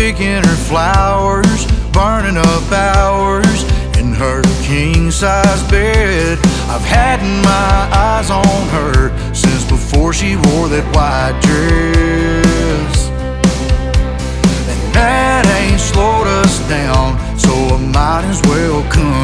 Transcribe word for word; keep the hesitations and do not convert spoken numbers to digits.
picking her flowers, burning up hours in her king-size bed. I've had my eyes on her since before she wore that white dress, and that ain't slowed us down, so I might as well come